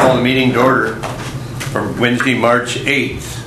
call the meeting to order for Wednesday, March 8th.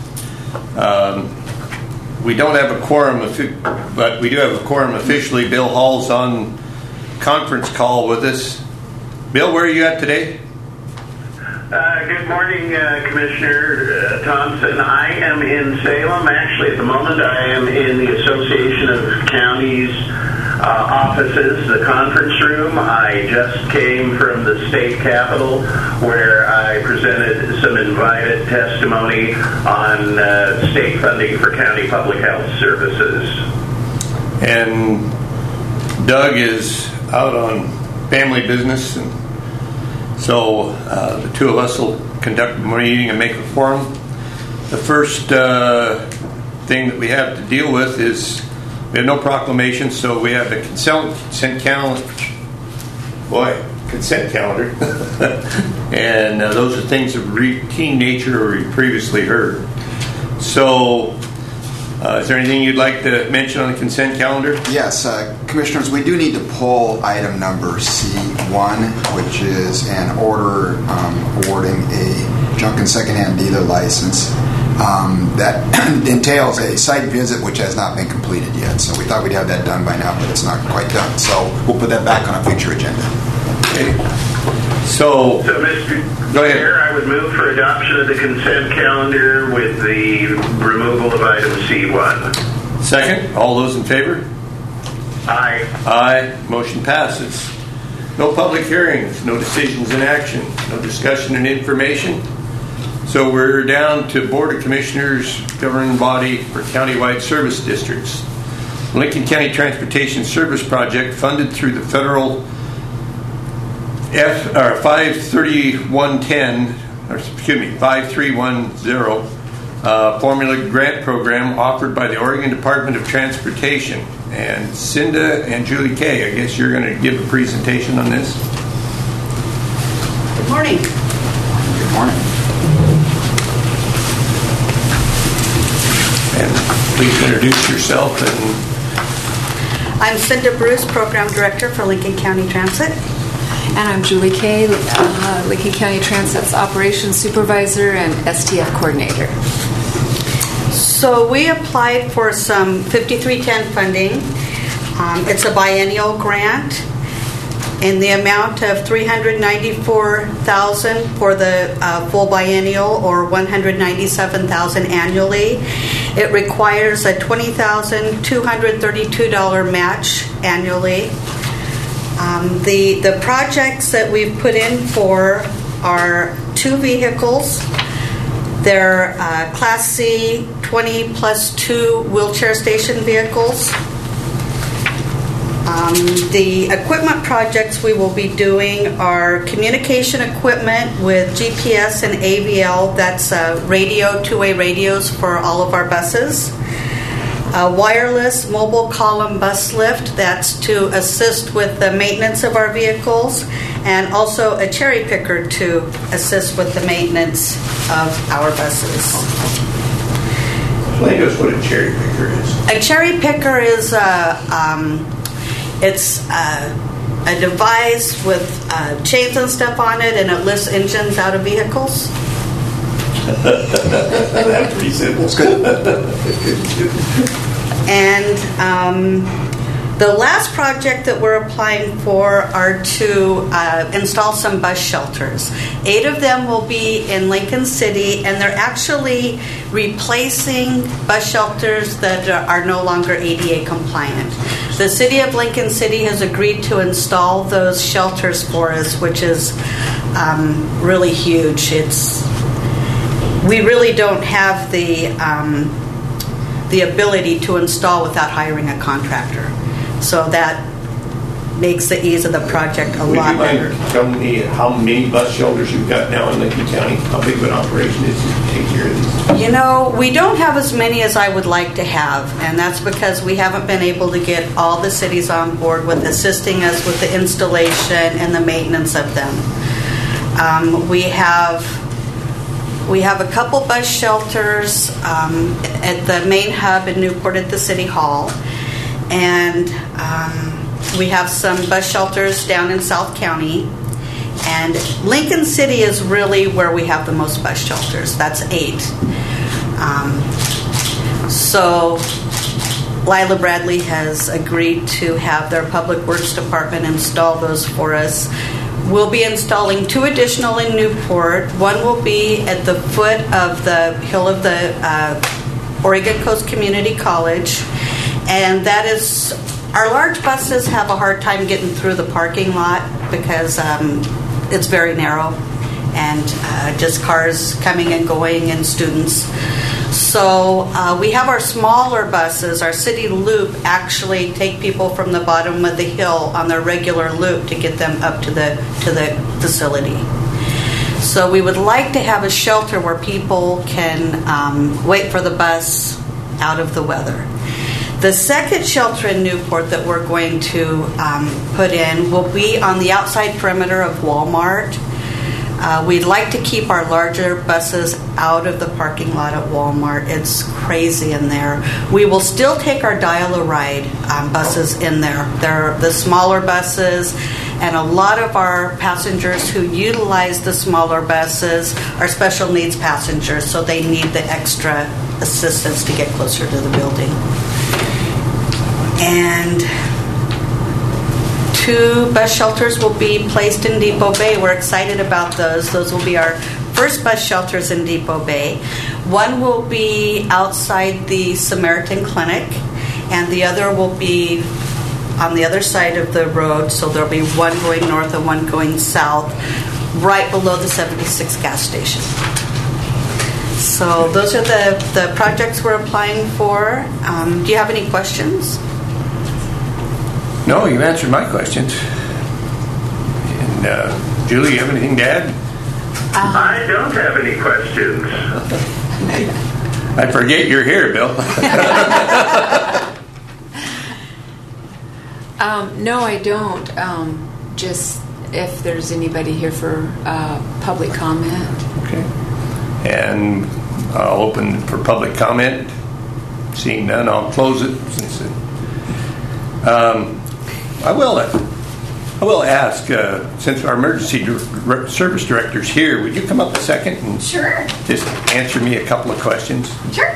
We don't have a quorum, but we do have a quorum officially. Bill Hall's on conference call with us. Bill, where are you at today? Good morning, Commissioner Thompson. I am in Salem. Actually, at the moment, I am in the Association of Counties offices, the conference room. I just came from the state capitol where I presented some invited testimony on state funding for county public health services. And Doug is out on family business, and so the two of us will conduct the meeting and make a quorum. The first thing that we have to deal with is we have no proclamations, so we have the consent calendar. Consent calendar. And those are things of routine nature we previously heard. So, is there anything you'd like to mention on the consent calendar? Yes, Commissioners, we do need to pull item number C1, which is an order awarding a junk and secondhand dealer license. That entails a site visit which has not been completed yet. So we thought we'd have that done by now, but it's not quite done. So we'll put that back on a future agenda. Okay. So Mr. Go ahead. Chair, I would move for adoption of the consent calendar with the removal of item C1. Second, all those in favor? Aye. Aye. Motion passes. No public hearings, no decisions in action, no discussion and information. So we're down to Board of Commissioners governing body for countywide service districts. Lincoln County Transportation Service Project funded through the federal 53110 formula grant program offered by the Oregon Department of Transportation. And Cinda and Julie Kay, I guess you're going to give a presentation on this. Good morning. Good morning. And please introduce yourself. I'm Cinda Bruce, Program Director for Lincoln County Transit. And I'm Julie Kay, Lincoln County Transit's Operations Supervisor and STF Coordinator. So we applied for some 5310 funding. It's a biennial grant in the amount of $394,000 for the full biennial, or $197,000 annually. It requires a $20,232 match annually. The projects that we've put in for are two vehicles. They're Class C 20+2 wheelchair station vehicles. The equipment projects we will be doing are communication equipment with GPS and AVL. That's radio, two-way radios for all of our buses. A wireless mobile column bus lift, that's to assist with the maintenance of our vehicles, and also a cherry picker to assist with the maintenance of our buses. Explain to us what a cherry picker is. A cherry picker is it's a device with chains and stuff on it, and it lifts engines out of vehicles. That's pretty simple. It's good. And the last project that we're applying for are to install some bus shelters. 8 of them will be in Lincoln City, and they're actually replacing bus shelters that are no longer ADA compliant. The City of Lincoln City has agreed to install those shelters for us, which is really huge. We really don't have the ability to install without hiring a contractor. So that makes the ease of the project a lot better. Would you mind telling me how many bus shelters you've got now in Lincoln County? How big of an operation is it to take care of these? You know, we don't have as many as I would like to have, and that's because we haven't been able to get all the cities on board with assisting us with the installation and the maintenance of them. We have a couple bus shelters at the main hub in Newport at the City Hall, and we have some bus shelters down in South County. And Lincoln City is really where we have the most bus shelters. That's 8. So Lila Bradley has agreed to have their Public Works Department install those for us. We'll be installing 2 additional in Newport. One will be at the foot of the hill of the Oregon Coast Community College. And that is, our large buses have a hard time getting through the parking lot because it's very narrow and just cars coming and going and students. So we have our smaller buses. Our city loop actually take people from the bottom of the hill on their regular loop to get them up to the facility. So we would like to have a shelter where people can wait for the bus out of the weather. The second shelter in Newport that we're going to put in will be on the outside perimeter of Walmart. We'd like to keep our larger buses out of the parking lot at Walmart. It's crazy in there. We will still take our Dial-A-Ride buses in there. They're the smaller buses, and a lot of our passengers who utilize the smaller buses are special needs passengers, so they need the extra assistance to get closer to the building. And 2 bus shelters will be placed in Depot Bay. We're excited about those. Those will be our first bus shelters in Depot Bay. One will be outside the Samaritan Clinic, and the other will be on the other side of the road. So there'll be one going north and one going south, right below the 76 gas station. So those are the projects we're applying for. Do you have any questions? No, you answered my questions. And Julie, you have anything to add? I don't have any questions. I forget you're here, Bill. No, I don't. Just if there's anybody here for public comment. Okay. And I'll open for public comment. Seeing none, I'll close it. I will ask, since our emergency service director's here, would you come up a second and just answer me a couple of questions? Sure.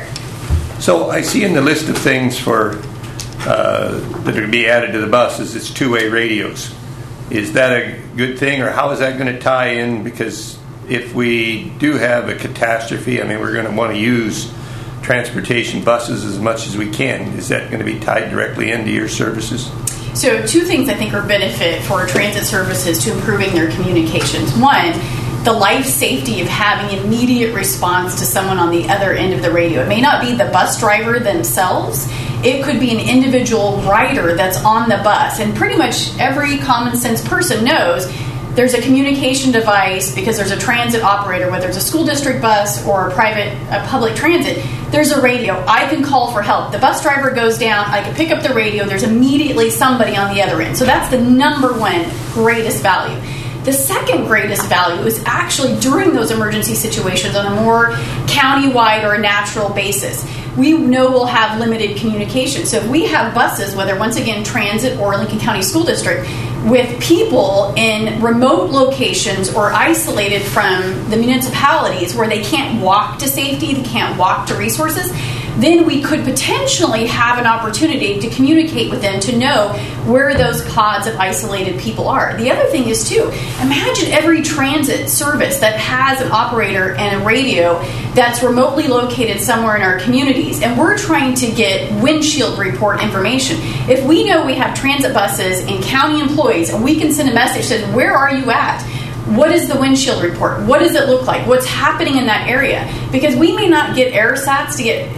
So I see in the list of things for that are to be added to the buses, it's 2-way radios. Is that a good thing, or how is that going to tie in? Because if we do have a catastrophe, I mean, we're going to want to use transportation buses as much as we can. Is that going to be tied directly into your services? So 2 things I think are benefit for transit services to improving their communications. One, the life safety of having immediate response to someone on the other end of the radio. It may not be the bus driver themselves. It could be an individual rider that's on the bus. And pretty much every common sense person knows there's a communication device because there's a transit operator, whether it's a school district bus or a public transit, there's a radio. I can call for help. The bus driver goes down, I can pick up the radio, there's immediately somebody on the other end. So that's the number 1 greatest value. The second greatest value is actually during those emergency situations on a more county-wide or a natural basis. We know we'll have limited communication. So if we have buses, whether once again transit or Lincoln County School District, with people in remote locations or isolated from the municipalities where they can't walk to safety, they can't walk to resources, then we could potentially have an opportunity to communicate with them to know where those pods of isolated people are. The other thing is, too, imagine every transit service that has an operator and a radio that's remotely located somewhere in our communities, and we're trying to get windshield report information. If we know we have transit buses and county employees, and we can send a message that says, where are you at? What is the windshield report? What does it look like? What's happening in that area? Because we may not get air assets to get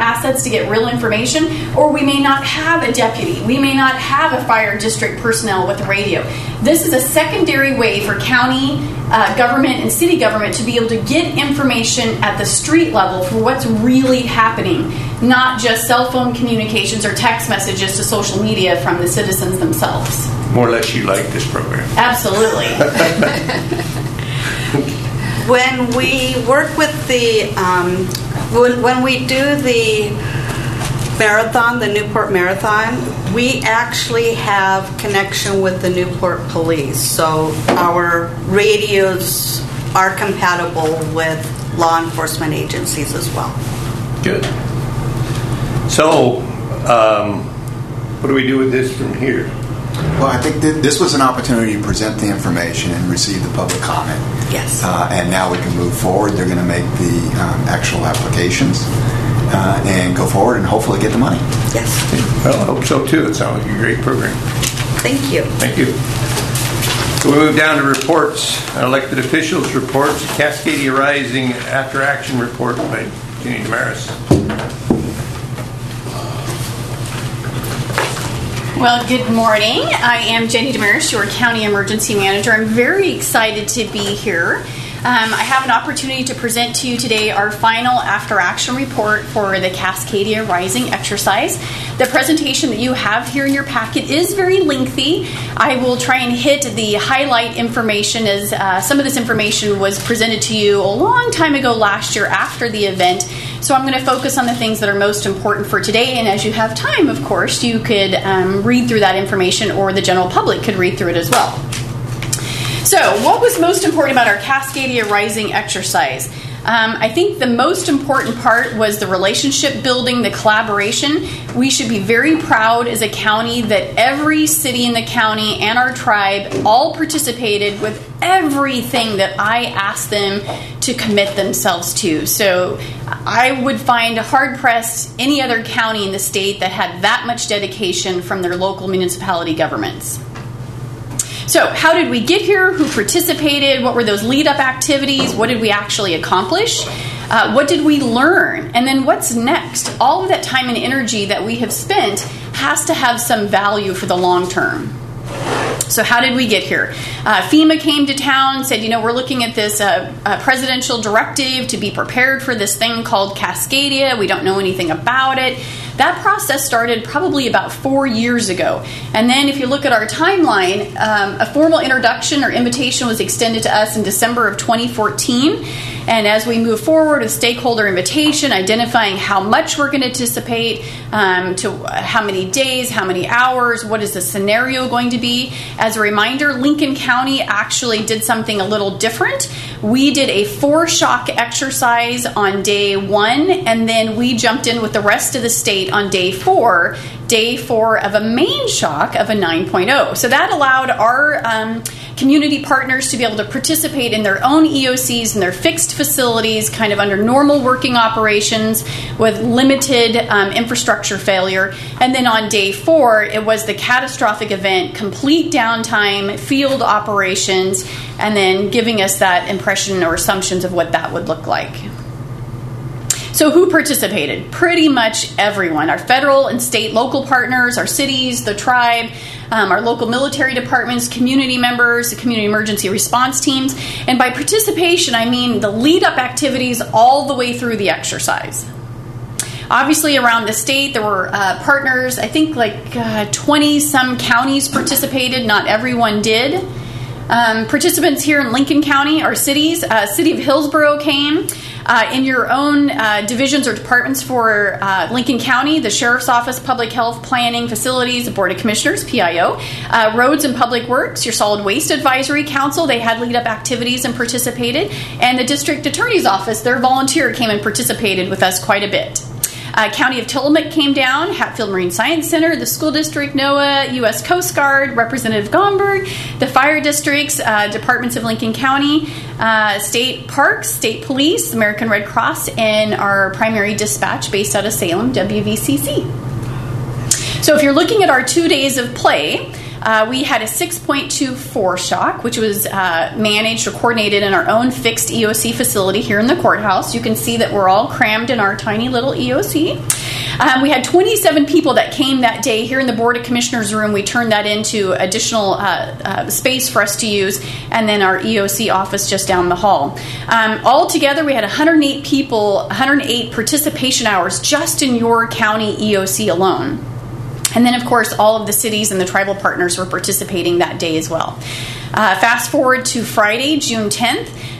real information, or we may not have a deputy. We may not have a fire district personnel with a radio. This is a secondary way for county government and city government to be able to get information at the street level for what's really happening, not just cell phone communications or text messages to social media from the citizens themselves. More or less you like this program. Absolutely. When we work with the, when we do the Marathon, the Newport Marathon, we actually have connection with the Newport Police. So our radios are compatible with law enforcement agencies as well. Good. So, what do we do with this from here? Well, I think that this was an opportunity to present the information and receive the public comment. Yes. And now we can move forward. They're going to make the actual applications and go forward and hopefully get the money. Yes. Well, I hope so too. It sounds like a great program. Thank you. Thank you. So we move down to reports. Elected officials reports. Cascadia Rising After Action report by Jenny Damaris. Well, good morning. I am Jenny Damaris, your County Emergency Manager. I'm very excited to be here. I have an opportunity to present to you today our final after action report for the Cascadia Rising exercise. The presentation that you have here in your packet is very lengthy. I will try and hit the highlight information as some of this information was presented to you a long time ago last year after the event. So I'm going to focus on the things that are most important for today. And as you have time, of course, you could read through that information, or the general public could read through it as well. So, what was most important about our Cascadia Rising exercise? I think the most important part was the relationship building, the collaboration. We should be very proud as a county that every city in the county and our tribe all participated with everything that I asked them to commit themselves to. So I would find hard-pressed any other county in the state that had that much dedication from their local municipality governments. So how did we get here? Who participated? What were those lead-up activities? What did we actually accomplish? What did we learn? And then what's next? All of that time and energy that we have spent has to have some value for the long term. So how did we get here? FEMA came to town, said, we're looking at this presidential directive to be prepared for this thing called Cascadia. We don't know anything about it. That process started probably about 4 years ago. And then if you look at our timeline, a formal introduction or invitation was extended to us in December of 2014. And as we move forward with stakeholder invitation, identifying how much we're going to participate, to how many days, how many hours, what is the scenario going to be. As a reminder, Lincoln County actually did something a little different. We did a 4-shock exercise on day 1, and then we jumped in with the rest of the state on day 4 of a main shock of a 9.0. So that allowed our community partners to be able to participate in their own EOCs and their fixed facilities, kind of under normal working operations with limited infrastructure failure. And then on day 4, it was the catastrophic event, complete downtime, field operations, and then giving us that impression or assumptions of what that would look like. So who participated? Pretty much everyone. Our federal and state local partners, our cities, the tribe, our local military departments, community members, the community emergency response teams. And by participation, I mean the lead-up activities all the way through the exercise. Obviously, around the state, there were partners. I think like 20-some counties participated. Not everyone did. Participants here in Lincoln County, our cities, City of Hillsborough came. In your own divisions or departments for Lincoln County, the Sheriff's Office, Public Health, Planning, Facilities, the Board of Commissioners, PIO, Roads and Public Works, your Solid Waste Advisory Council, they had lead-up activities and participated, and the District Attorney's Office, their volunteer came and participated with us quite a bit. County of Tillamook came down, Hatfield Marine Science Center, the School District, NOAA, U.S. Coast Guard, Representative Gomberg, the fire districts, departments of Lincoln County, state parks, state police, American Red Cross, and our primary dispatch based out of Salem, WVCC. So if you're looking at our 2 days of play, we had a 6.24 shock, which was managed or coordinated in our own fixed EOC facility here in the courthouse. You can see that we're all crammed in our tiny little EOC. We had 27 people that came that day here in the Board of Commissioners room. We turned that into additional space for us to use, and then our EOC office just down the hall. Altogether, we had 108 people, 108 participation hours just in your county EOC alone. And then, of course, all of the cities and the tribal partners were participating that day as well. Fast forward to Friday, June 10th.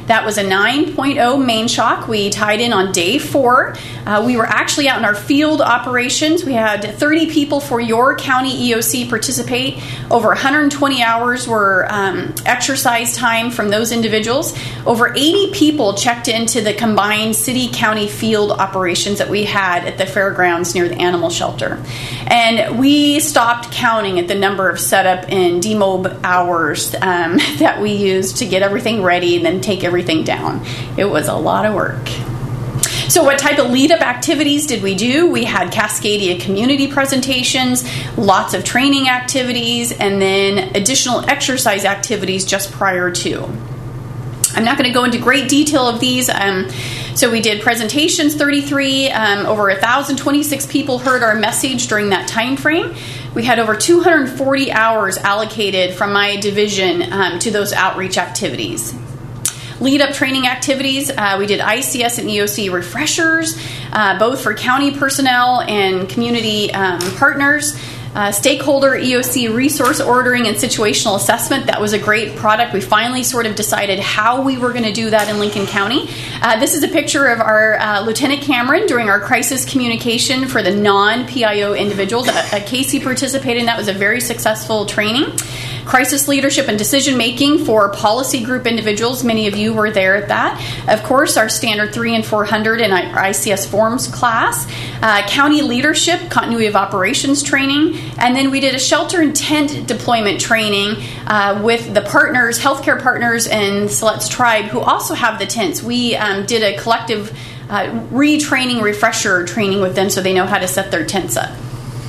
That was a 9.0 main shock. We tied in on day 4. We were actually out in our field operations. We had 30 people for your county EOC participate. Over 120 hours were exercise time from those individuals. Over 80 people checked into the combined city-county field operations that we had at the fairgrounds near the animal shelter. And we stopped counting at the number of setup and demob hours that we used to get everything ready and then take everything down. It was a lot of work. So what type of lead-up activities did we do? We had Cascadia community presentations, lots of training activities, and then additional exercise activities just prior to. I'm not going to go into great detail of these. So we did presentations, 33, over 1,026 people heard our message during that time frame. We had over 240 hours allocated from my division to those outreach activities. Lead-up training activities, we did ICS and EOC refreshers, both for county personnel and community partners. Stakeholder EOC resource ordering and situational assessment. That was a great product. We finally sort of decided how we were going to do that in Lincoln County. This is a picture of our Lieutenant Cameron during our crisis communication for the non-PIO individuals. Casey participated in that. It was a very successful training. Crisis leadership and decision making for policy group individuals. Many of you were there at that. Of course, our standard 3 and 400 and our ICS forms class. County leadership, continuity of operations training. And then we did a shelter and tent deployment training with the partners, healthcare partners, and Siletz Tribe, who also have the tents. We did a collective retraining, refresher training with them so they know how to set their tents up.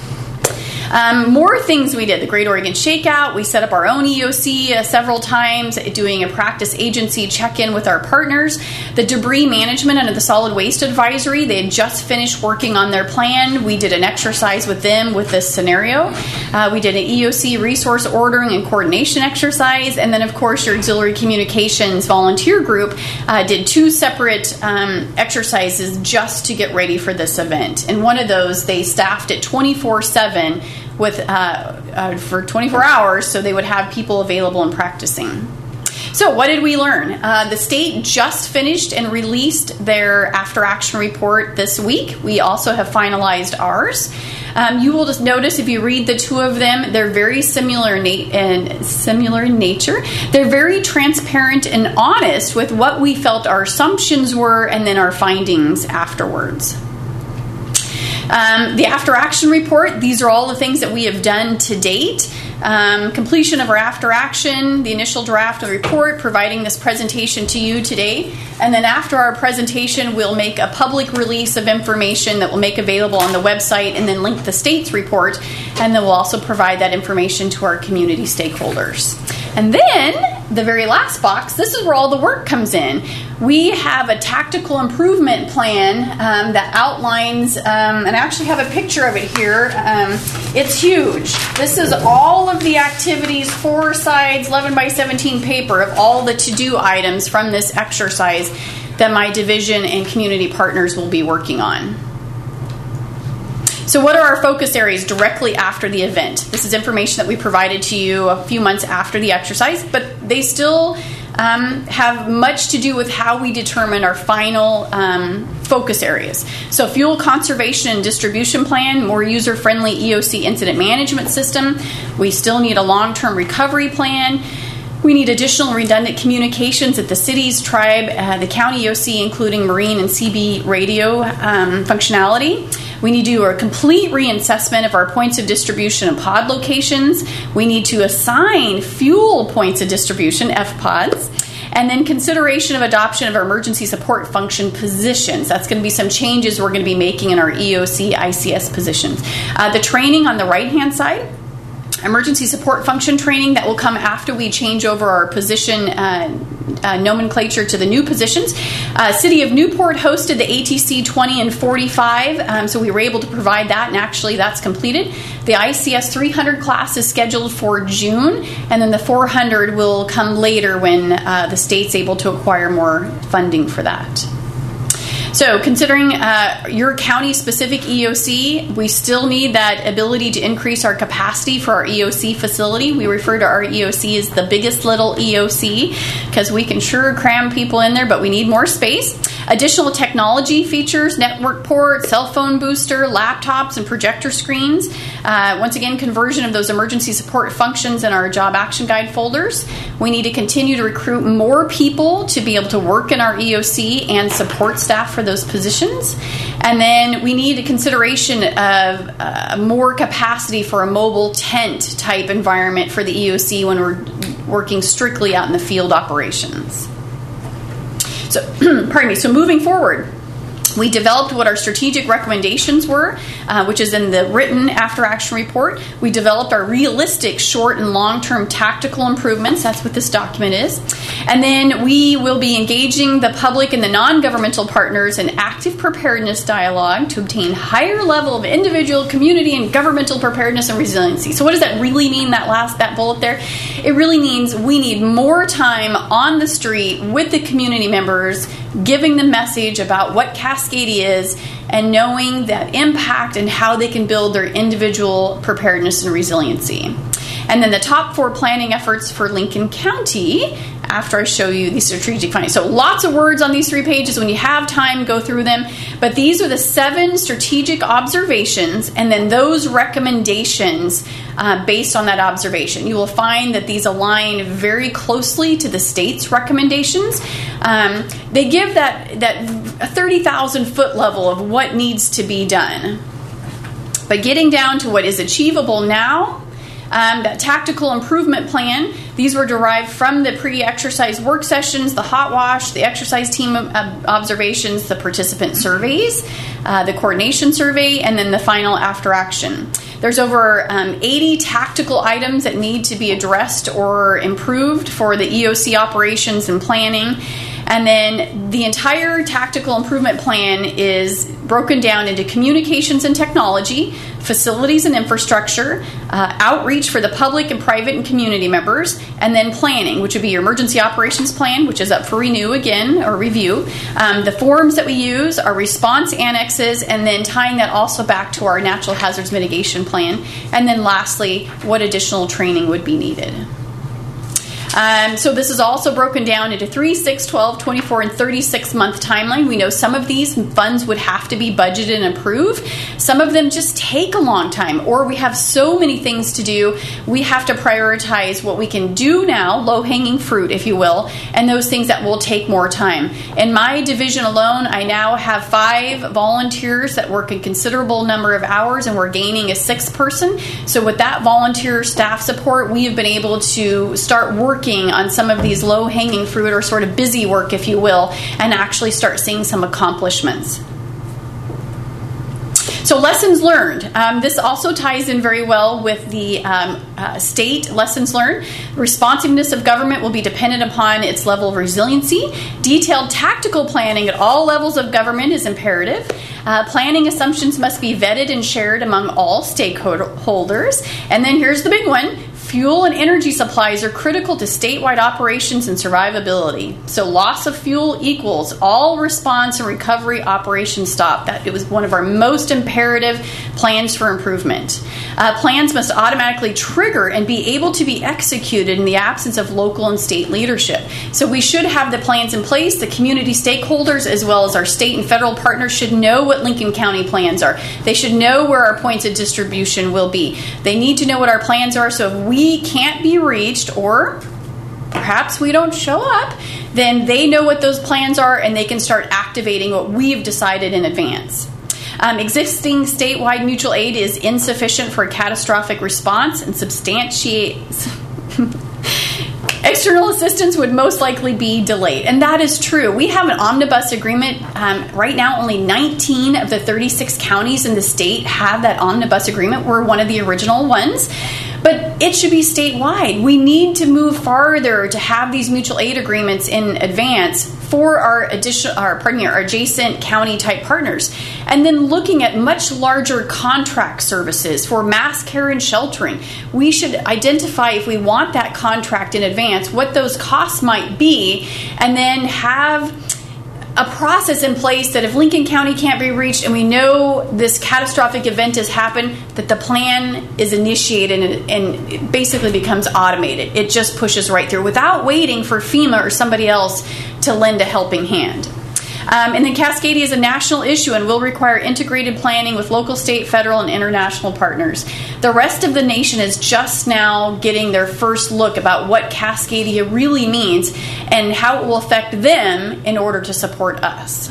More things we did. The Great Oregon Shakeout. We set up our own EOC several times, doing a practice agency check-in with our partners. The debris management under the Solid Waste Advisory. They had just finished working on their plan. We did an exercise with them with this scenario. We did an EOC resource ordering and coordination exercise. And then, of course, your Auxiliary Communications volunteer group did 2 separate exercises just to get ready for this event. And one of those, they staffed it 24/7 with for 24 hours, so they would have people available and practicing. So what did we learn? The state just finished and released their after-action report this week. We also have finalized ours. You will just notice if you read the 2 of them, they're very similar in nature. They're very transparent and honest with what we felt our assumptions were and then our findings afterwards. The after-action report, these are all the things that we have done to date. Completion of our after-action, the initial draft of the report, providing this presentation to you today. And then after our presentation, we'll make a public release of information that we'll make available on the website and then link the state's report. And then we'll also provide that information to our community stakeholders. And then, the very last box, this is where all the work comes in. We have a tactical improvement plan that outlines, and I actually have a picture of it here. It's huge. This is all of the activities, 4 sides, 11 by 17 paper of all the to-do items from this exercise that my division and community partners will be working on. So what are our focus areas directly after the event? This is information that we provided to you a few months after the exercise, but they still have much to do with how we determine our final focus areas. So fuel conservation and distribution plan, more user-friendly EOC incident management system. We still need a long-term recovery plan. We need additional redundant communications at the city's tribe, the county EOC, including marine and CB radio functionality. We need to do a complete reassessment of our points of distribution and pod locations. We need to assign fuel points of distribution, FPODs. And then consideration of adoption of our emergency support function positions. That's going to be some changes we're going to be making in our EOC, ICS positions. The training on the right-hand side, emergency support function training, that will come after we change over our position nomenclature to the new positions. City of Newport hosted the ATC 20 and 45, so we were able to provide that, and actually that's completed. The ICS 300 class is scheduled for June, and then the 400 will come later when the state's able to acquire more funding for that. So considering your county-specific EOC, we still need that ability to increase our capacity for our EOC facility. We refer to our EOC as the biggest little EOC because we can sure cram people in there, but we need more space. Additional technology features, network port, cell phone booster, laptops, and projector screens. Once again, conversion of those emergency support functions in our job action guide folders. We need to continue to recruit more people to be able to work in our EOC and support staff for those positions. And then we need a consideration of more capacity for a mobile tent type environment for the EOC when we're working strictly out in the field operations. So, pardon me. So moving forward, we developed what our strategic recommendations were, which is in the written after-action report. We developed our realistic short and long-term tactical improvements. That's what this document is. And then we will be engaging the public and the non-governmental partners in active preparedness dialogue to obtain higher level of individual, community, and governmental preparedness and resiliency. So what does that really mean, that bullet there? It really means we need more time on the street with the community members, giving the message about what Cascadia is and knowing that impact and how they can build their individual preparedness and resiliency. And then the top 4 planning efforts for Lincoln County after I show you the strategic findings. So lots of words on these 3 pages. When you have time, go through them. But these are the 7 strategic observations and then those recommendations based on that observation. You will find that these align very closely to the state's recommendations. They give that 30,000 foot level of what needs to be done. But getting down to what is achievable now, that tactical improvement plan, these were derived from the pre-exercise work sessions, the hot wash, the exercise team observations, the participant surveys, the coordination survey, and then the final after action. There's over 80 tactical items that need to be addressed or improved for the EOC operations and planning. And then the entire tactical improvement plan is broken down into communications and technology, facilities and infrastructure, outreach for the public and private and community members, and then planning, which would be your emergency operations plan, which is up for renew again or review. The forms that we use, our response annexes, and then tying that also back to our natural hazards mitigation plan. And then lastly, what additional training would be needed. So this is also broken down into 3, 6, 12, 24, and 36 month timeline. We know some of these funds would have to be budgeted and approved. Some of them just take a long time, or we have so many things to do, we have to prioritize what we can do now, low-hanging fruit, if you will, and those things that will take more time. In my division alone, I now have 5 volunteers that work a considerable number of hours, and we're gaining a 6th person. So with that volunteer staff support, we have been able to start working on some of these low-hanging fruit or sort of busy work, if you will, and actually start seeing some accomplishments. So lessons learned. This also ties in very well with the state lessons learned. Responsiveness of government will be dependent upon its level of resiliency. Detailed tactical planning at all levels of government is imperative. Planning assumptions must be vetted and shared among all stakeholders. And then here's the big one. Fuel and energy supplies are critical to statewide operations and survivability. So loss of fuel equals all response and recovery operations stop. That it was one of our most imperative plans for improvement. Plans must automatically trigger and be able to be executed in the absence of local and state leadership. So we should have the plans in place. The community stakeholders as well as our state and federal partners should know what Lincoln County plans are. They should know where our points of distribution will be. They need to know what our plans are, so if we can't be reached or perhaps we don't show up, then they know what those plans are and they can start activating what we've decided in advance. Existing statewide mutual aid is insufficient for a catastrophic response and substantiates. External assistance would most likely be delayed. And that is true. We have an omnibus agreement. Right now, only 19 of the 36 counties in the state have that omnibus agreement. We're one of the original ones. But it should be statewide. We need to move farther to have these mutual aid agreements in advance for our adjacent county type partners. And then looking at much larger contract services for mass care and sheltering. We should identify, if we want that contract in advance, what those costs might be, and then have a process in place that if Lincoln County can't be reached and we know this catastrophic event has happened, that the plan is initiated and it basically becomes automated. It just pushes right through without waiting for FEMA or somebody else to lend a helping hand. And then Cascadia is a national issue and will require integrated planning with local, state, federal, and international partners. The rest of the nation is just now getting their first look about what Cascadia really means and how it will affect them in order to support us.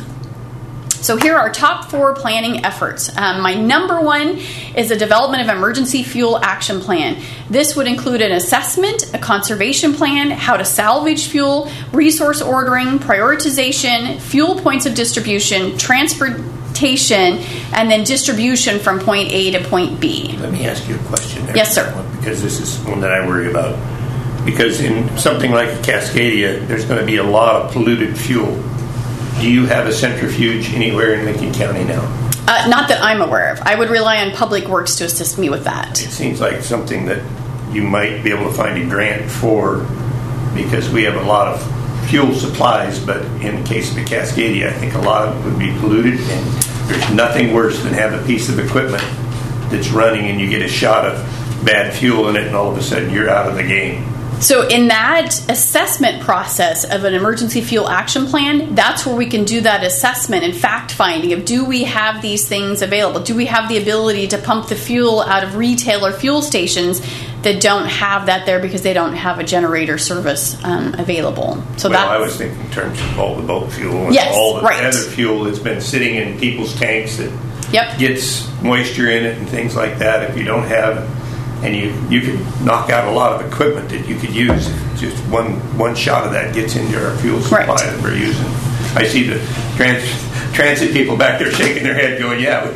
So here are our top 4 planning efforts. My number 1 is the development of emergency fuel action plan. This would include an assessment, a conservation plan, how to salvage fuel, resource ordering, prioritization, fuel points of distribution, transportation, and then distribution from point A to point B. Let me ask you a question there. Yes, sir. Because this is one that I worry about. Because in something like a Cascadia, there's going to be a lot of polluted fuel. Do you have a centrifuge anywhere in Lincoln County now? Not that I'm aware of. I would rely on Public Works to assist me with that. It seems like something that you might be able to find a grant for, because we have a lot of fuel supplies, but in the case of the Cascadia, I think a lot of it would be polluted, and there's nothing worse than have a piece of equipment that's running and you get a shot of bad fuel in it and all of a sudden you're out of the game. So in that assessment process of an emergency fuel action plan, that's where we can do that assessment and fact-finding of, do we have these things available? Do we have the ability to pump the fuel out of retail or fuel stations that don't have that there because they don't have a generator service available? So well, I was thinking in terms of all the boat fuel and yes, all the right. other fuel that's been sitting in people's tanks that yep. gets moisture in it and things like that. If you don't have... And you could knock out a lot of equipment that you could use. Just one shot of that gets into our fuel supply right. that we're using. I see the transit people back there shaking their head going, yeah.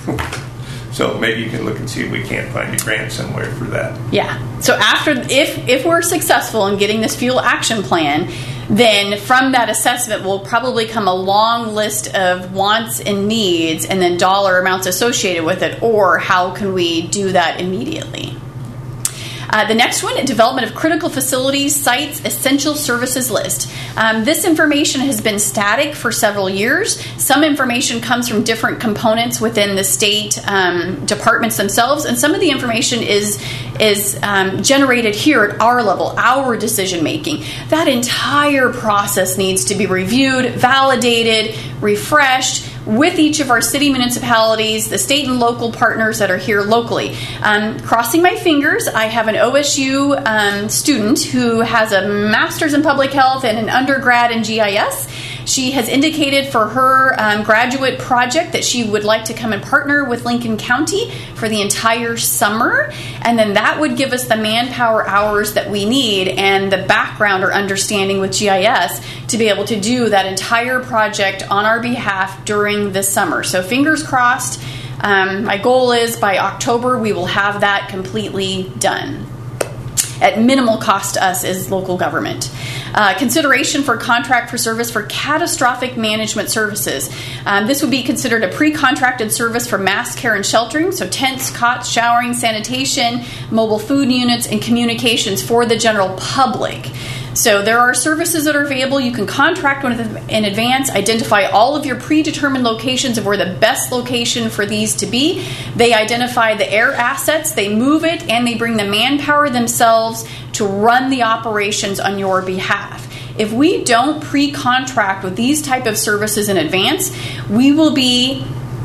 So maybe you can look and see if we can't find a grant somewhere for that. Yeah. So if we're successful in getting this fuel action plan, then from that assessment will probably come a long list of wants and needs and then dollar amounts associated with it, or how can we do that immediately. The next one, development of critical facilities, sites, essential services list. This information has been static for several years. Some information comes from different components within the state departments themselves, and some of the information is generated here at our level, our decision making. That entire process needs to be reviewed, validated, refreshed with each of our city municipalities, the state and local partners that are here locally. Crossing my fingers, I have an OSU student who has a master's in public health and an undergrad in GIS. She has indicated for her graduate project that she would like to come and partner with Lincoln County for the entire summer, and then that would give us the manpower hours that we need and the background or understanding with GIS to be able to do that entire project on our behalf during the summer. So fingers crossed. My goal is by October we will have that completely done at minimal cost to us as local government. Consideration for contract for service for catastrophic management services. This would be considered a pre-contracted service for mass care and sheltering, so tents, cots, showering, sanitation, mobile food units, and communications for the general public. So there are services that are available. You can contract one in advance, identify all of your predetermined locations of where the best location for these to be. They identify the air assets, they move it, and they bring the manpower themselves to run the operations on your behalf. If we don't pre-contract with these type of services in advance, we will be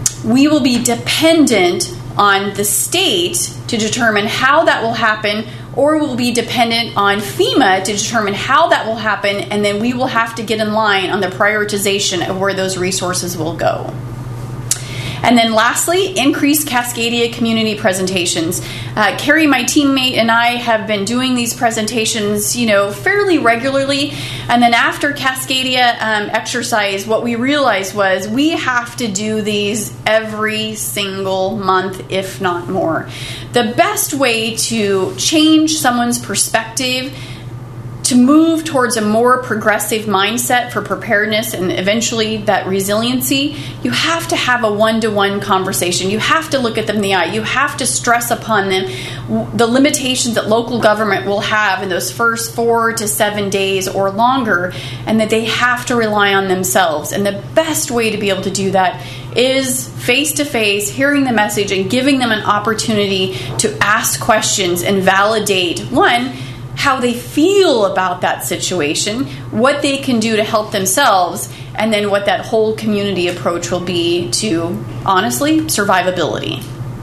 dependent on the state to determine how that will happen, or we'll be dependent on FEMA to determine how that will happen, and then we will have to get in line on the prioritization of where those resources will go. And then lastly, increased Cascadia community presentations. Carrie, my teammate, and I have been doing these presentations, fairly regularly. And then after Cascadia exercise, what we realized was we have to do these every single month, if not more. The best way to change someone's perspective to move towards a more progressive mindset for preparedness and eventually that resiliency, you have to have a one-to-one conversation. You have to look at them in the eye. You have to stress upon them the limitations that local government will have in those first 4 to 7 days or longer, and that they have to rely on themselves. And the best way to be able to do that is face-to-face, hearing the message and giving them an opportunity to ask questions and validate, one, how they feel about that situation, what they can do to help themselves, and then what that whole community approach will be to, honestly, survivability.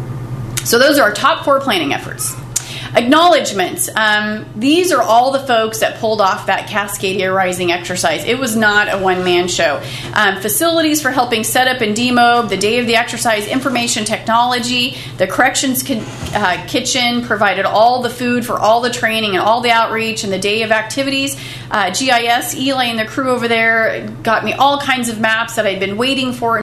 So those are our top 4 planning efforts. Acknowledgements. These are all the folks that pulled off that Cascadia Rising exercise. It was not a one-man show. Facilities for helping set up and demob the day of the exercise, information technology, the corrections kitchen provided all the food for all the training and all the outreach and the day of activities. GIS, Eli and the crew over there got me all kinds of maps that I'd been waiting for.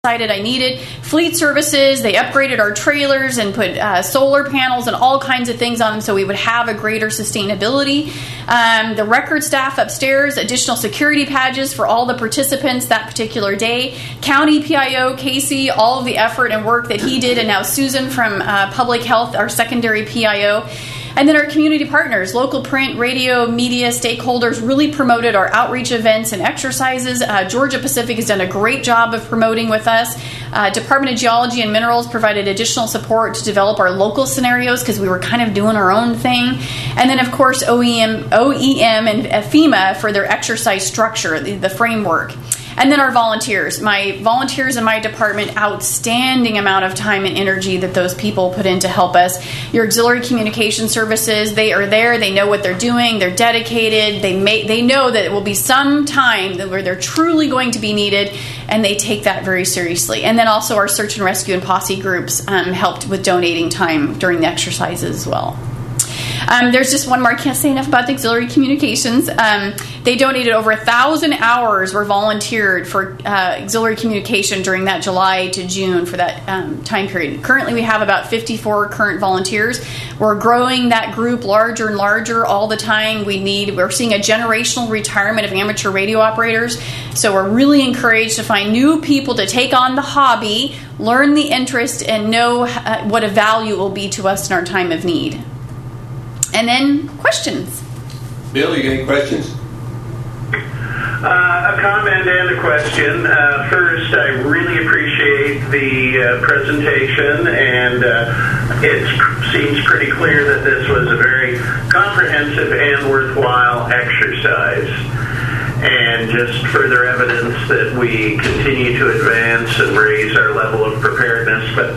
I needed. Fleet services, they upgraded our trailers and put solar panels and all kinds of things on them so we would have a greater sustainability. The record staff upstairs, additional security badges for all the participants that particular day. County PIO, Casey, all of the effort and work that he did, and now Susan from Public Health, our secondary PIO. And then our community partners, local print, radio, media, stakeholders really promoted our outreach events and exercises. Georgia Pacific has done a great job of promoting with us. Department of Geology and Minerals provided additional support to develop our local scenarios because we were kind of doing our own thing. And then, of course, OEM and FEMA for their exercise structure, the framework. And then our volunteers. My volunteers in my department, outstanding amount of time and energy that those people put in to help us. Your auxiliary communication services, they are there. They know what they're doing. They're dedicated. They know that it will be some time where they're truly going to be needed, and they take that very seriously. And then also our search and rescue and posse groups helped with donating time during the exercises as well. There's just one more. I can't say enough about the auxiliary communications. They donated over 1,000 hours were volunteered for auxiliary communication during that July to June for that time period. Currently, we have about 54 current volunteers. We're growing that group larger and larger all the time. We're seeing a generational retirement of amateur radio operators. So we're really encouraged to find new people to take on the hobby, learn the interest, and know what a value it will be to us in our time of need. And then questions. Bill, you got any questions? A comment and a question. First, I really appreciate the presentation, and it seems pretty clear that this was a very comprehensive and worthwhile exercise. And just further evidence that we continue to advance and raise our level of preparedness. But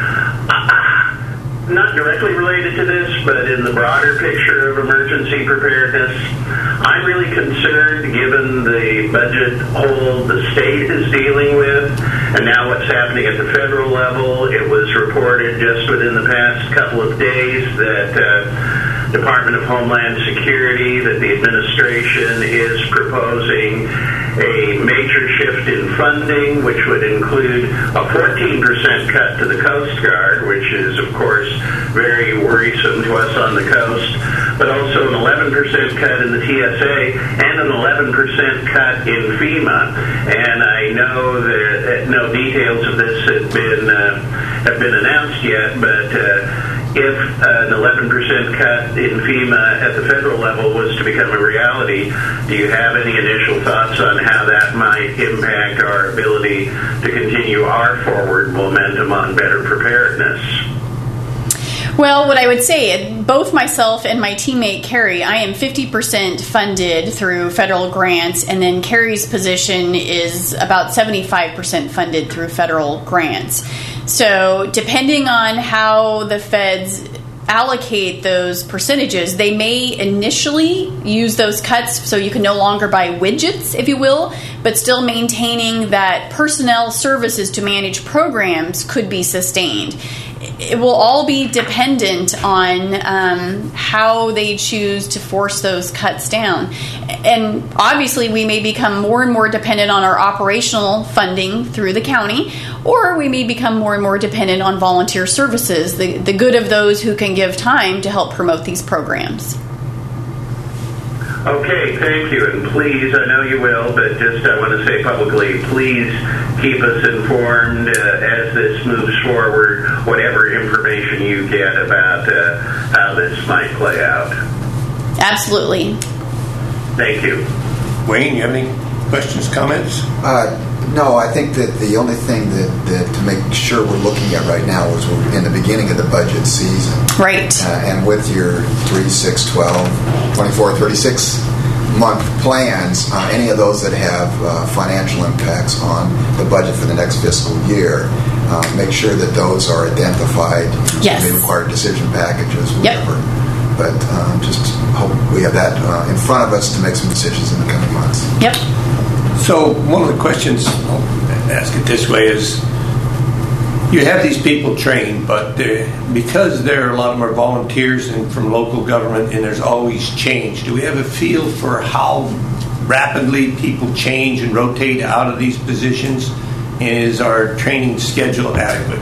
not directly related to this, but in the broader picture of emergency preparedness, I'm really concerned given the budget hole the state is dealing with, and now what's happening at the federal level. It was reported just within the past couple of days that Department of Homeland Security, that the administration is proposing a major shift in funding, which would include a 14% cut to the Coast Guard, which is, of course, very worrisome to us on the coast, but also an 11% cut in the TSA and an 11% cut in FEMA. And I know that no details of this have been announced yet, but if an 11% cut in FEMA at the federal level was to become a reality, do you have any initial thoughts on how that might impact our ability to continue our forward momentum on better preparedness? Well, what I would say, both myself and my teammate Carrie, I am 50% funded through federal grants, and then Carrie's position is about 75% funded through federal grants. So depending on how the feds allocate those percentages, they may initially use those cuts so you can no longer buy widgets, if you will, but still maintaining that personnel services to manage programs could be sustained. It will all be dependent on how they choose to force those cuts down. And obviously, we may become more and more dependent on our operational funding through the county, or we may become more and more dependent on volunteer services, the good of those who can give time to help promote these programs. Okay, thank you, and please, I know you will, but just I want to say publicly, please keep us informed as this moves forward, whatever information you get about how this might play out. Absolutely. Thank you. Wayne, you have any questions, comments? No, I think that the only thing that to make sure we're looking at right now is we're in the beginning of the budget season. Right. And with your 3, 6, 12, 24, 36 month plans, any of those that have financial impacts on the budget for the next fiscal year, make sure that those are identified. Yes. They require decision packages, Yep. whatever. But just hope we have that in front of us to make some decisions in the coming months. Yep. So one of the questions, I'll ask it this way, is you have these people trained, but because a lot of them are volunteers and from local government, and there's always change, do we have a feel for how rapidly people change and rotate out of these positions? Is our training schedule adequate?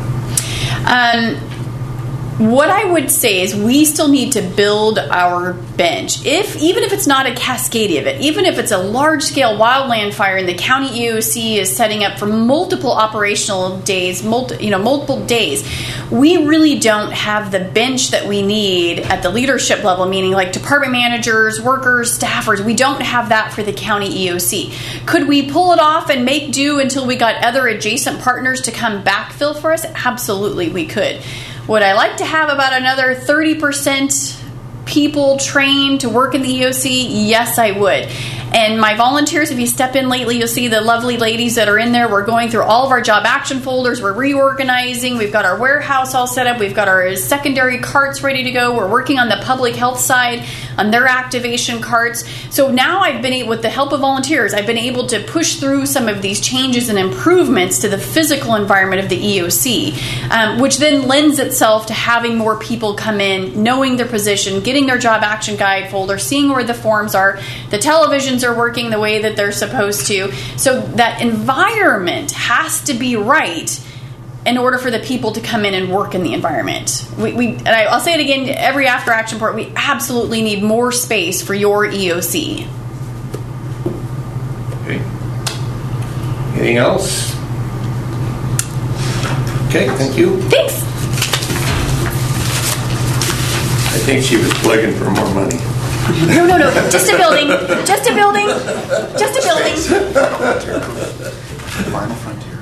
What I would say is we still need to build our bench. Even if it's not a cascade event, even if it's a large-scale wildland fire and the county EOC is setting up for multiple operational days, multiple days, we really don't have the bench that we need at the leadership level, meaning like department managers, workers, staffers. We don't have that for the county EOC. Could we pull it off and make do until we got other adjacent partners to come backfill for us? Absolutely, we could. Would I like to have about another 30% people trained to work in the EOC? Yes, I would. And my volunteers, if you step in lately, you'll see the lovely ladies that are in there. We're going through all of our job action folders. We're reorganizing. We've got our warehouse all set up. We've got our secondary carts ready to go. We're working on the public health side on their activation carts. So now I've been able, with the help of volunteers, I've been able to push through some of these changes and improvements to the physical environment of the EOC, which then lends itself to having more people come in, knowing their position, getting their job action guide folder, seeing where the forms are, the televisions are working the way that they're supposed to. So that environment has to be right in order for the people to come in and work in the environment. And I'll say it again, every after action report, we absolutely need more space for your EOC. Okay. Anything else? Okay, thank you. Thanks. I think she was plugging for more money. No. Just a building. Just a building. Just a building. Final frontier.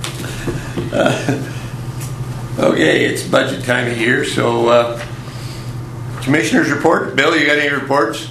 Okay, it's budget time of year, so Commissioner's report. Bill, you got any reports?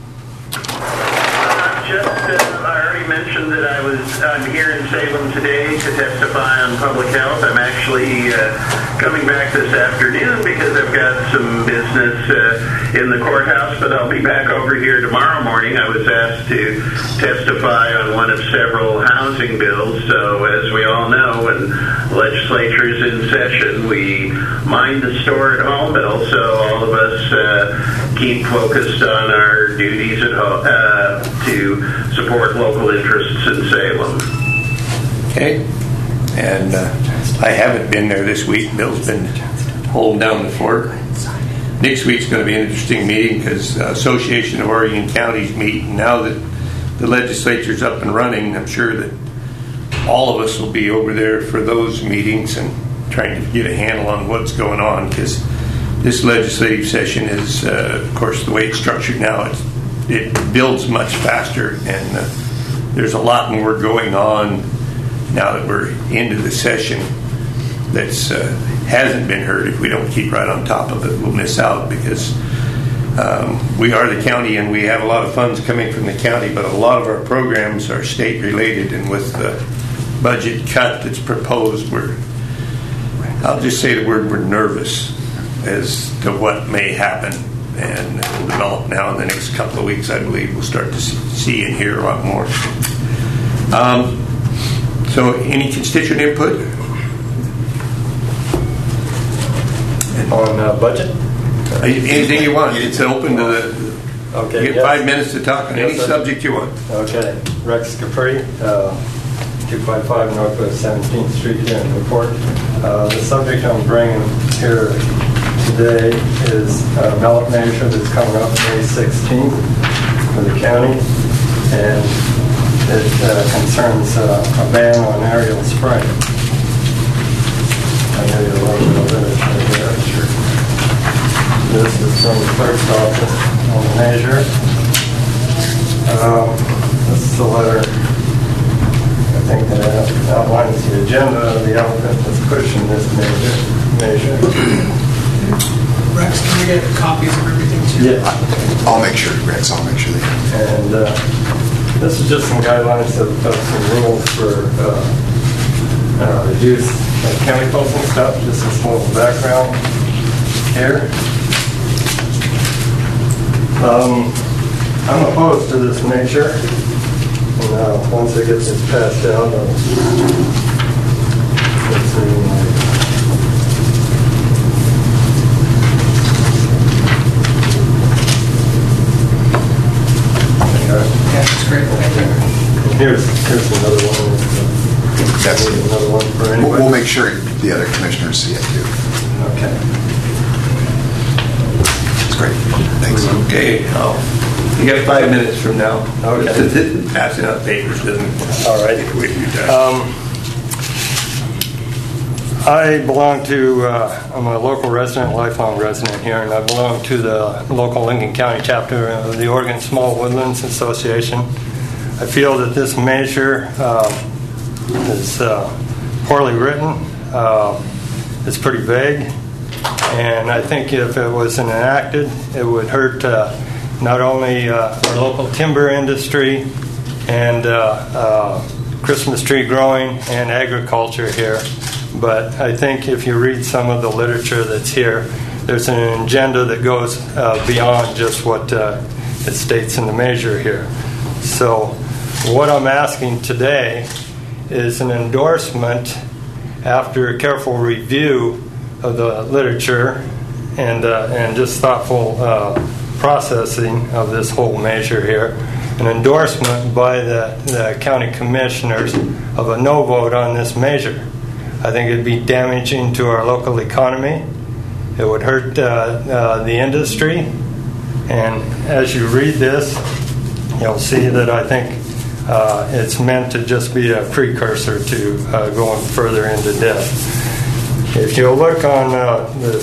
I already mentioned that I'm here in Salem today to testify on public health. I'm actually coming back this afternoon because I've got some business in the courthouse, but I'll be back over here tomorrow morning. I was asked to testify on one of several housing bills. So as we all know, when legislature's in session, we mind the store at home bill. So all of us keep focused on our duties at home to support local interests in Salem. Okay. And I haven't been there this week. Bill's been holding down the fort. Next week's going to be an interesting meeting because Association of Oregon Counties meet. And now that the legislature's up and running, I'm sure that all of us will be over there for those meetings and trying to get a handle on what's going on, because this legislative session is, of course, the way it's structured now, it builds much faster, and there's a lot more going on now that we're into the session that's hasn't been heard. If we don't keep right on top of it, we'll miss out, because we are the county and we have a lot of funds coming from the county, but a lot of our programs are state related, and with the budget cut that's proposed, I'll just say the word, we're nervous as to what may happen, and it will develop now in the next couple of weeks. I believe we'll start to see and hear a lot more. So any constituent input? On budget? Anything you want. It's open to the... Okay. You get 5 minutes to talk on any subject you want. Okay. Rex Capri, 255 Northwest 17th Street here in Newport. The subject I'm bringing here today is a ballot measure that's coming up May 16th. for the county, and it concerns a ban on aerial spraying. I know you're a little bit of literature there. Sure. This is from the clerk's office on the measure. This is the letter, I think, that outlines the agenda of the outfit that's pushing this measure. Rex, can we get copies of everything too? Yeah. I'll make sure, Rex, I'll make sure they And this is just some guidelines of some rules for use of chemicals and stuff. Just a little background here. I'm opposed to this measure, and once it gets passed out, let's see. Yeah, that's great. Thank you. Here's another one. That's another one for anybody. We'll make sure the other commissioners see it too. Okay. It's great. Thanks. Okay, you got 5 minutes from now. Okay. Passing out papers doesn't. All right. I belong to, I'm a local resident, lifelong resident here, and I belong to the local Lincoln County chapter of the Oregon Small Woodlands Association. I feel that this measure is poorly written. It's pretty vague, and I think if it was enacted, it would hurt not only our local timber industry and Christmas tree growing and agriculture here, but I think if you read some of the literature that's here, there's an agenda that goes beyond just what it states in the measure here. So what I'm asking today is an endorsement after a careful review of the literature and just thoughtful processing of this whole measure here, an endorsement by the county commissioners of a no vote on this measure. I think it'd be damaging to our local economy. It would hurt the industry. And as you read this, you'll see that I think it's meant to just be a precursor to going further into depth. If you look on the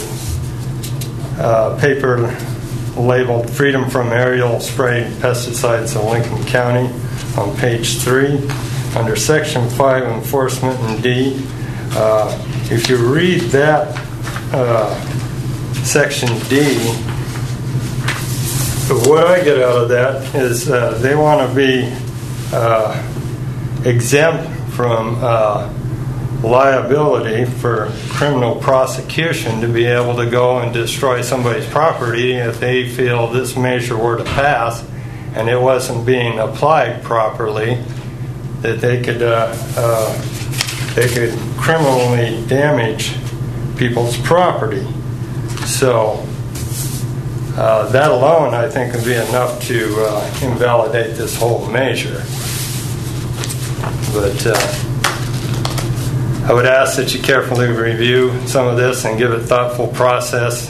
paper labeled Freedom from Aerial Sprayed Pesticides in Lincoln County on page 3, under Section 5, Enforcement and D, if you read that Section D, what I get out of that is they want to be exempt from liability for criminal prosecution to be able to go and destroy somebody's property if they feel this measure were to pass and it wasn't being applied properly, that they could criminally damage people's property. So that alone, I think, would be enough to invalidate this whole measure. But I would ask that you carefully review some of this and give it thoughtful process.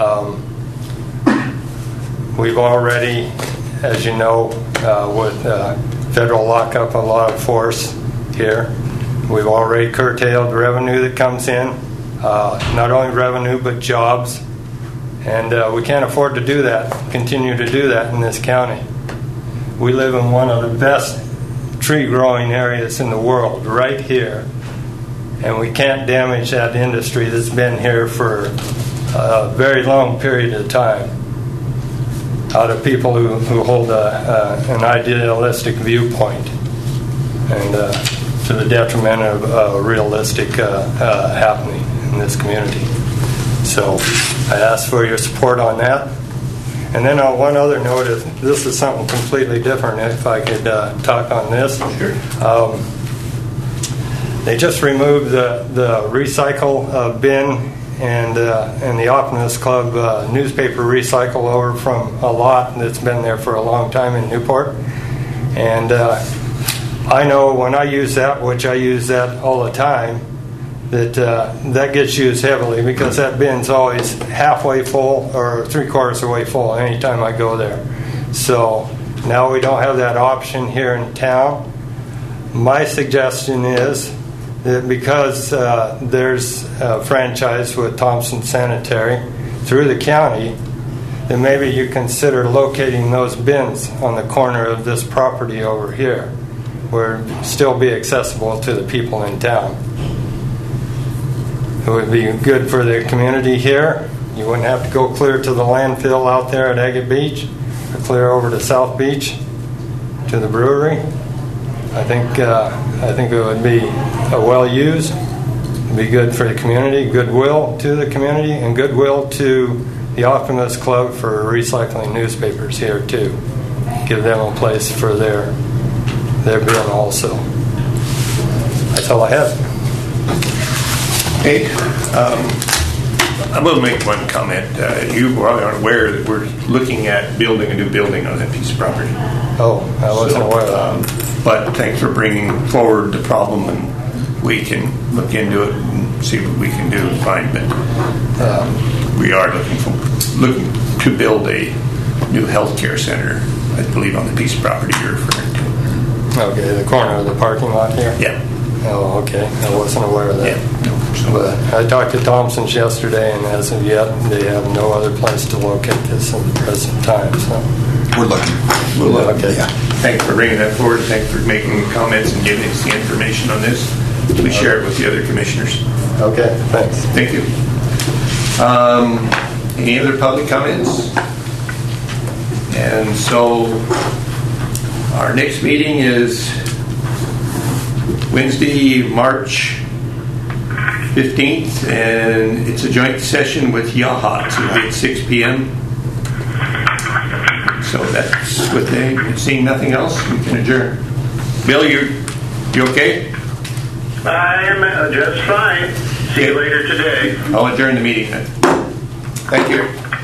We've already, as you know, with federal lockup, a lot of force here. We've already curtailed revenue that comes in, not only revenue but jobs, and we can't afford to do that, continue to do that in this county. We live in one of the best tree growing areas in the world, right here, and we can't damage that industry that's been here for a very long period of time out of people who hold an idealistic viewpoint and to the detriment of realistic happening in this community. So I ask for your support on that. And then on one other note, if this is something completely different, if I could talk on this. Sure. They just removed the recycle bin and the Optimist Club newspaper recycle over from a lot that's been there for a long time in Newport. And I know when I use that, which I use that all the time, that gets used heavily because that bin's always halfway full or 3/4 of the way full anytime I go there. So Now we don't have that option here in town. My suggestion is that because there's a franchise with Thompson Sanitary through the county, then maybe you consider locating those bins on the corner of this property over here, where it'd still be accessible to the people in town. It would be good for the community here. You wouldn't have to go clear to the landfill out there at Agate Beach, or clear over to South Beach to the brewery. I think it would be well used. It'd be good for the community, goodwill to the community, and goodwill to the Optimist Club for recycling newspapers here too. Give them a place for their bin also. That's all I have. Hey, I'm going to make one comment. You probably aren't aware that we're looking at building a new building on that piece of property. Oh, I wasn't aware of that. But thanks for bringing forward the problem, and we can look into it and see what we can do and find. But we are looking to build a new healthcare center, I believe, on the piece of property you're referring to. Okay, the corner of the parking lot here? Yeah. Oh, okay. I wasn't aware of that. Yeah. No, so, But I talked to Thompson's yesterday, and as of yet, they have no other place to locate this at the present time. So We're looking. okay. Yeah. thanks for bringing that forward. Thanks for making comments and giving us the information on this. We share it with the other commissioners. Okay, thanks. Thank you. Any other public comments? And so our next meeting is Wednesday, March 15th, and it's a joint session with YAHA. So it'll be at 6 p.m. So that's what seeing nothing else, we can adjourn. Bill, you okay? I am just fine. See you later today. I'll adjourn the meeting then. Thank you.